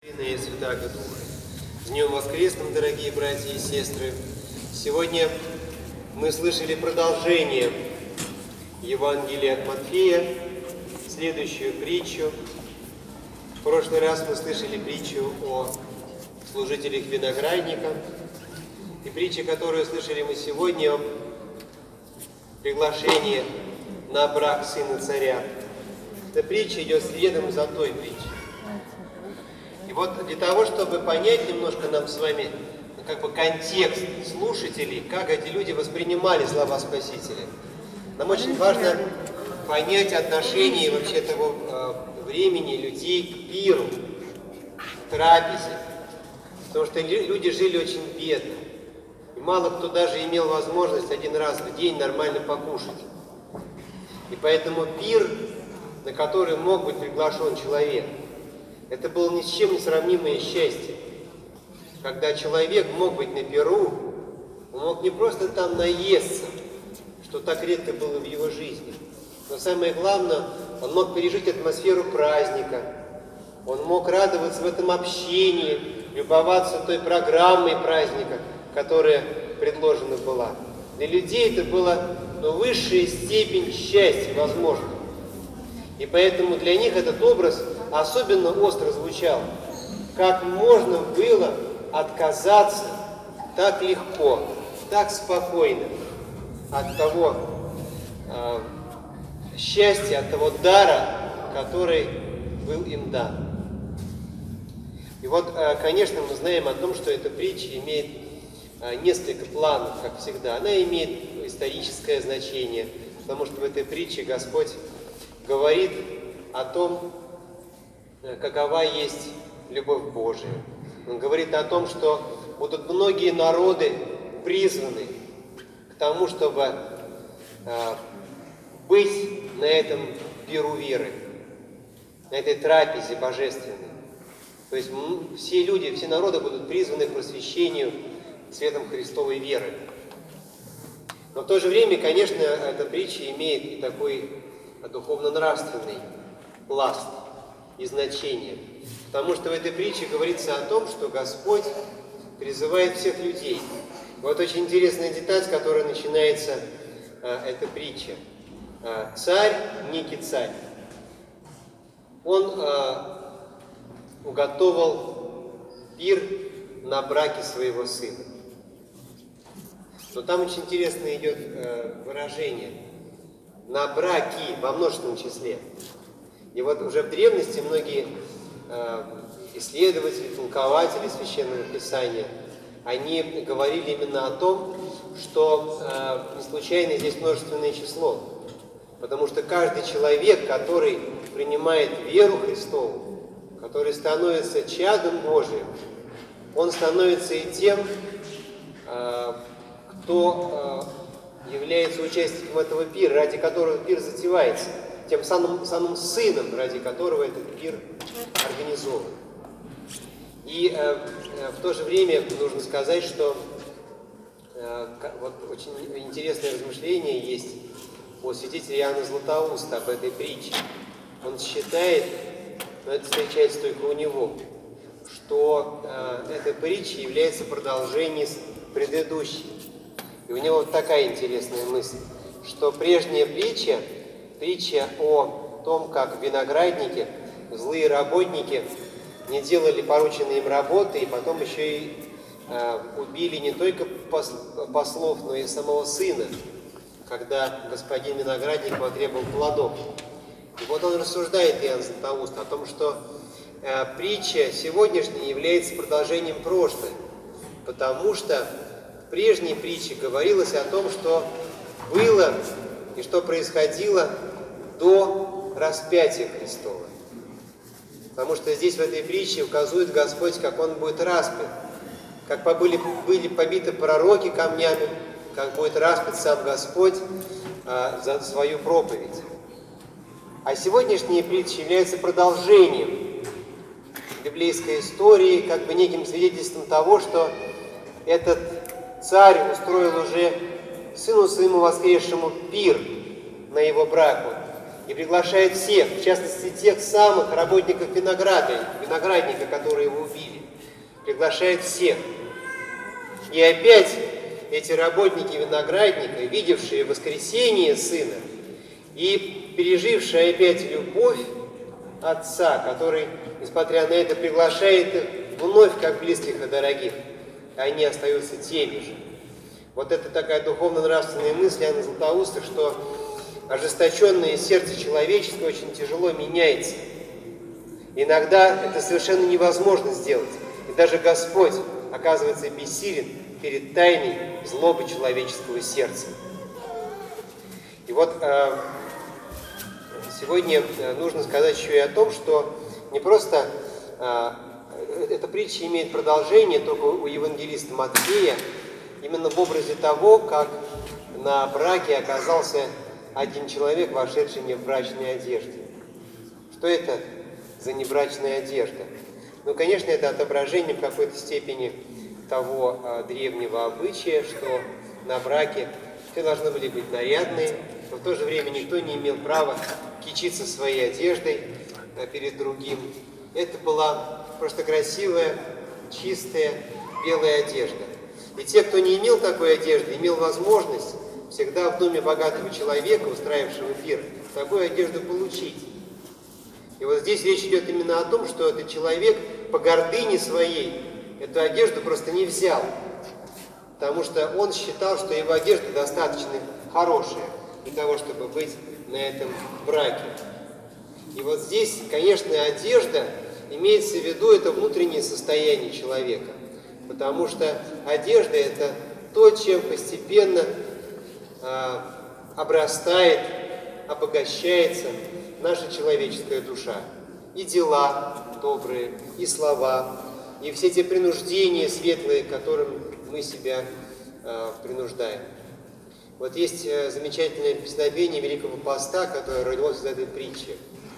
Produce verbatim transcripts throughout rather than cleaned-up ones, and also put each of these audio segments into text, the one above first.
И Святаго Духа. С Днем Воскресным, дорогие братья и сестры! Сегодня мы слышали продолжение Евангелия от Матфея, следующую притчу. В прошлый раз мы слышали притчу о служителях виноградника. И притча, которую слышали мы сегодня, о приглашении на брак сына царя. Эта притча идет следом за той притчей. И вот для того, чтобы понять немножко нам с вами ну, как бы контекст слушателей, как эти люди воспринимали слова Спасителя, нам очень важно понять отношение вообще того э, времени людей к пиру, к трапезе. Потому что люди жили очень бедно. И мало кто даже имел возможность один раз в день нормально покушать. И поэтому пир, на который мог быть приглашен человек, это было ни с чем не сравнимое счастье. Когда человек мог быть на пиру, он мог не просто там наесться, что так редко было в его жизни, но самое главное, он мог пережить атмосферу праздника, он мог радоваться в этом общении, любоваться той программой праздника, которая предложена была. Для людей это была ну, высшая степень счастья возможно. И поэтому для них этот образ особенно остро звучал. Как можно было отказаться так легко, так спокойно от того э, счастья, от того дара, который был им дан. И вот, э, конечно, мы знаем о том, что эта притча имеет э, несколько планов, как всегда. Она имеет историческое значение, потому что в этой притче Господь говорит о том, какова есть любовь Божия. Он говорит о том, что будут многие народы призваны к тому, чтобы э, быть на этом пиру веры, на этой трапезе божественной. То есть все люди, все народы будут призваны к просвещению светом Христовой веры. Но в то же время, конечно, эта притча имеет и такой духовно-нравственный пласт и значение. Потому что в этой притче говорится о том, что Господь призывает всех людей. Вот очень интересная деталь, с которой начинается а, эта притча. А, царь, некий царь, он а, уготовал пир на браке своего сына. Но там очень интересно идет а, выражение «на браки» во множественном числе. И вот уже в древности многие э, исследователи, толкователи Священного Писания, они говорили именно о том, что э, не случайно здесь множественное число. Потому что каждый человек, который принимает веру Христову, который становится чадом Божиим, он становится и тем, э, кто э, является участником этого пира, ради которого пир затевается. Тем самым, самым сыном, ради которого этот пир организован. И э, в то же время нужно сказать, что э, вот очень интересное размышление есть у святителя Иоанна Златоуста об этой притче. Он считает, но это встречается только у него, что э, эта притча является продолжением предыдущей. И у него вот такая интересная мысль, что прежняя притча, Притча о том, как виноградники, злые работники не делали порученные им работы, и потом еще и э, убили не только послов, но и самого сына, когда господин виноградник потребовал плодов. И вот он рассуждает, Иоанн Златоуст, о том, что э, притча сегодняшняя является продолжением прошлой, потому что в прежней притче говорилось о том, что было и что происходило до распятия Христова. Потому что здесь в этой притче указывает Господь, как Он будет распят, как были, были побиты пророки камнями, как будет распят сам Господь а, за свою проповедь. А сегодняшняя притча является продолжением библейской истории, как бы неким свидетельством того, что этот царь устроил уже сыну своему воскресшему пир на его браку. и приглашает всех, в частности тех самых работников винограда, виноградника, которые его убили. Приглашает всех. И опять эти работники виноградника, видевшие воскресение Сына и пережившие опять любовь Отца, который, несмотря на это, приглашает их вновь как близких и дорогих, они остаются теми же. Вот это такая духовно-нравственная мысль Иоанна Златоуста, что ожесточенное сердце человеческое очень тяжело меняется. Иногда это совершенно невозможно сделать. И даже Господь оказывается бессилен перед тайной злобы человеческого сердца. И вот э, сегодня нужно сказать еще и о том, что не просто э, эта притча имеет продолжение только у евангелиста Матфея, именно в образе того, как на браке оказался один человек, вошедший не в брачной одежде. Что это за небрачная одежда? Ну, конечно, это отображение в какой-то степени того а, древнего обычая, что на браке все должны были быть нарядные, но в то же время никто не имел права кичиться своей одеждой а, перед другим. Это была просто красивая, чистая, белая одежда. И те, кто не имел такой одежды, имел возможность всегда в доме богатого человека, устраивавшего пир, такую одежду получить. И вот здесь речь идет именно о том, что этот человек по гордыне своей эту одежду просто не взял, потому что он считал, что его одежда достаточно хорошая для того, чтобы быть на этом браке. И вот здесь, конечно, одежда имеется в виду это внутреннее состояние человека, потому что одежда – это то, чем постепенно э, обрастает, обогащается наша человеческая душа. И дела добрые, и слова, и все те принуждения светлые, которым мы себя э, принуждаем. Вот есть э, замечательное песнопение Великого Поста, которое родилось из этой притчи.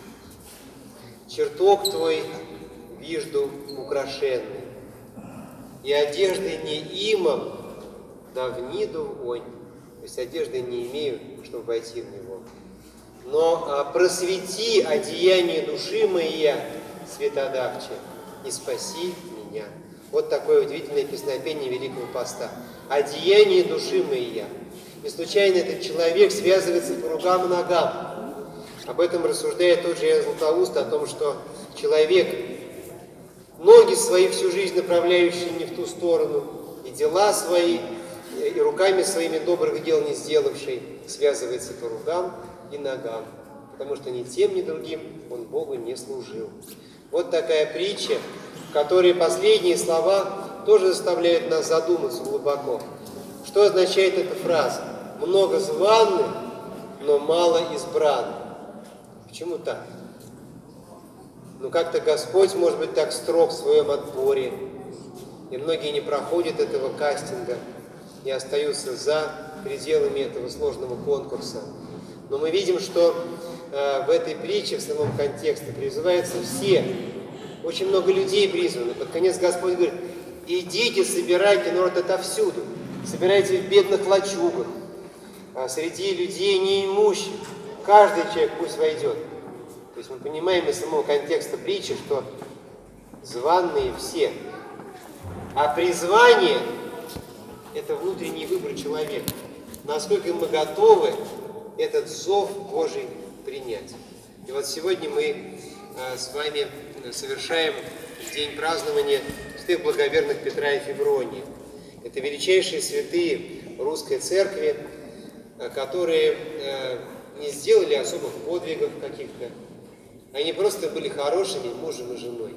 «Чертог твой вижду украшенный, и одежды не имам, да вниду вонь». То есть одежды не имею, чтобы войти в него. «Но а, просвети одеяние души моя, светодавче, и спаси меня». Вот такое удивительное песнопение Великого Поста. Одеяние души моя. И случайно этот человек связывается по рукам и ногам. Об этом рассуждает тот же Иоанн Златоуст, о том, что человек, ноги свои всю жизнь направляющий не в ту сторону, и дела свои, и руками своими добрых дел не сделавший, связывается по рукам и ногам, потому что ни тем, ни другим он Богу не служил. Вот такая притча, в которой последние слова тоже заставляют нас задуматься глубоко. Что означает эта фраза? Много званых, но мало избранных. Почему так? Ну, как-то Господь, может быть, так строг в своем отборе, и многие не проходят этого кастинга и остаются за пределами этого сложного конкурса. Но мы видим, что э, в этой притче, в самом контексте, призываются все. Очень много людей призваны. Под конец Господь говорит: идите, собирайте народ отовсюду. Собирайте в бедных лачугах, среди людей неимущих. Каждый человек пусть войдет. То есть мы понимаем из самого контекста притчи, что званые все. А призвание – это внутренний выбор человека. Насколько мы готовы этот зов Божий принять. И вот сегодня мы а, с вами совершаем день празднования святых благоверных Петра и Февронии. Это величайшие святые русской церкви, которые а, не сделали особых подвигов каких-то. Они просто были хорошими мужем и женой.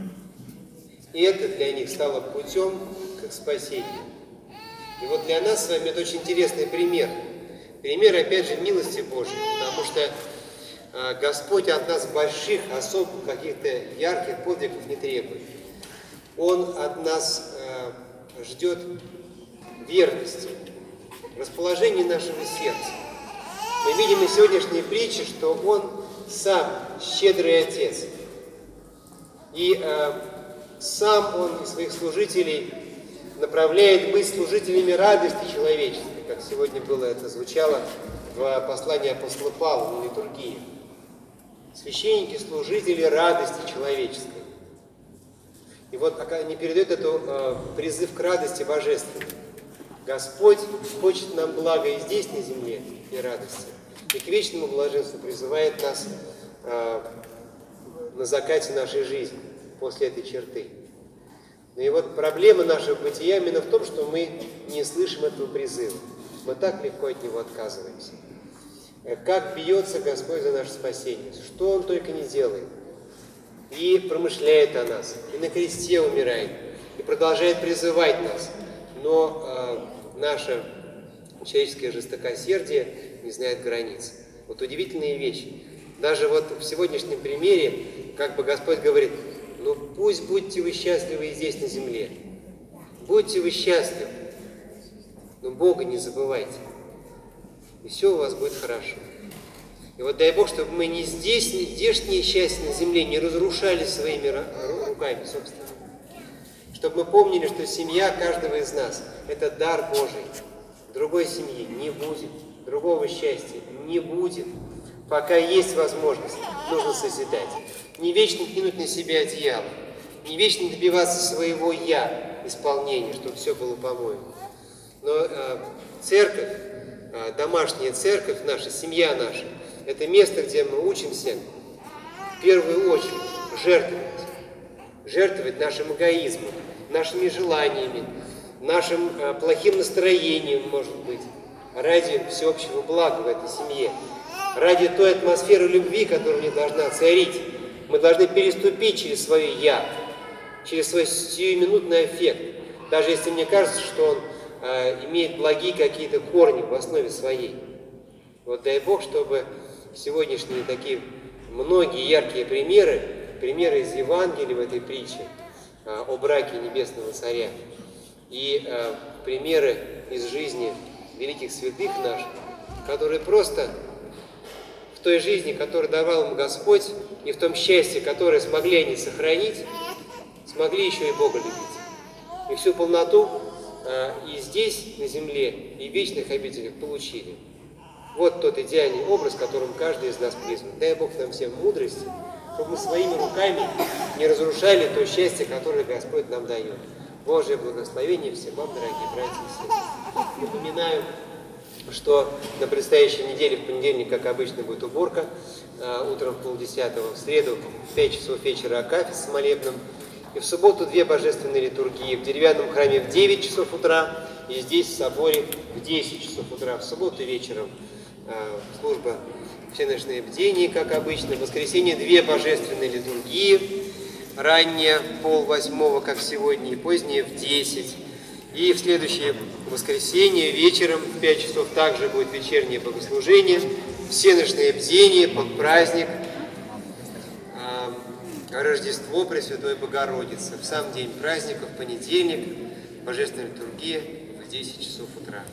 И это для них стало путем к спасению. И вот для нас с вами это очень интересный пример. Пример, опять же, милости Божией, потому что э, Господь от нас больших, особых, каких-то ярких подвигов не требует. Он от нас э, ждет верности, расположения нашего сердца. Мы видим из сегодняшней притчи, что Он сам щедрый Отец. И э, сам Он и своих служителей направляет быть служителями радости человеческой, как сегодня было это звучало в послании апостола Павла на литургии. священники, служители радости человеческой. И вот они передают эту э, призыв к радости божественной. Господь хочет нам блага и здесь, на земле, и радости. И к вечному блаженству призывает нас э, на закате нашей жизни, после этой черты. Ну и вот проблема нашего бытия именно в том, что мы не слышим этого призыва. Мы так легко от него отказываемся. Как бьется Господь за наше спасение, что Он только не делает. И промышляет о нас, и на кресте умирает, и продолжает призывать нас. Но э, наше человеческое жестокосердие не знает границ. Вот удивительные вещи. Даже вот в сегодняшнем примере, как бы Господь говорит, ну пусть будьте вы счастливы и здесь на земле. Будьте вы счастливы, но Бога не забывайте. И все у вас будет хорошо. И вот дай Бог, чтобы мы не здесь, не здешнее счастье на земле не разрушали своими руками, собственно. Чтобы мы помнили, что семья каждого из нас – это дар Божий. Другой семьи не будет, другого счастья не будет. Пока есть возможность, нужно созидать. Не вечно тянуть на себя одеяло, не вечно добиваться своего «я» исполнения, чтобы все было по-моему. Но э, церковь, э, домашняя церковь наша, семья наша, это место, где мы учимся в первую очередь жертвовать. Жертвовать нашим эгоизмом, нашими желаниями, нашим э, плохим настроением, может быть, ради всеобщего блага в этой семье. Ради той атмосферы любви, которая не должна царить, мы должны переступить через свое «я», через свой сиюминутный аффект, даже если мне кажется, что он э, имеет благие какие-то корни в основе своей. Вот дай Бог, чтобы сегодняшние такие многие яркие примеры, примеры из Евангелия в этой притче э, о браке Небесного Царя и э, примеры из жизни великих святых наших, которые просто в той жизни, которую давал им Господь, и в том счастье, которое смогли они сохранить, смогли еще и Бога любить. И всю полноту э, и здесь, на земле, и в вечных обителях получили. Вот тот идеальный образ, которым каждый из нас призван. Дай Бог нам всем мудрости, чтобы мы своими руками не разрушали то счастье, которое Господь нам дает. Божье благословение всем вам, дорогие братья и сестры. Напоминаю, что на предстоящей неделе, в понедельник, как обычно, будет уборка. Утром в полдесятого, в среду в пять часов вечера акафист с молебном. И в субботу две божественные литургии. В деревянном храме в девять часов утра и здесь, в соборе, в десять часов утра. В субботу вечером служба всеночное бдение, как обычно. В воскресенье две божественные литургии. Раннее, пол восьмого, как сегодня, и позднее в десять. И в следующее воскресенье вечером в пять часов также будет вечернее богослужение, всеночное бдение под праздник а, Рождество Пресвятой Богородицы. В сам день праздника, в понедельник, божественная литургия в десять часов утра.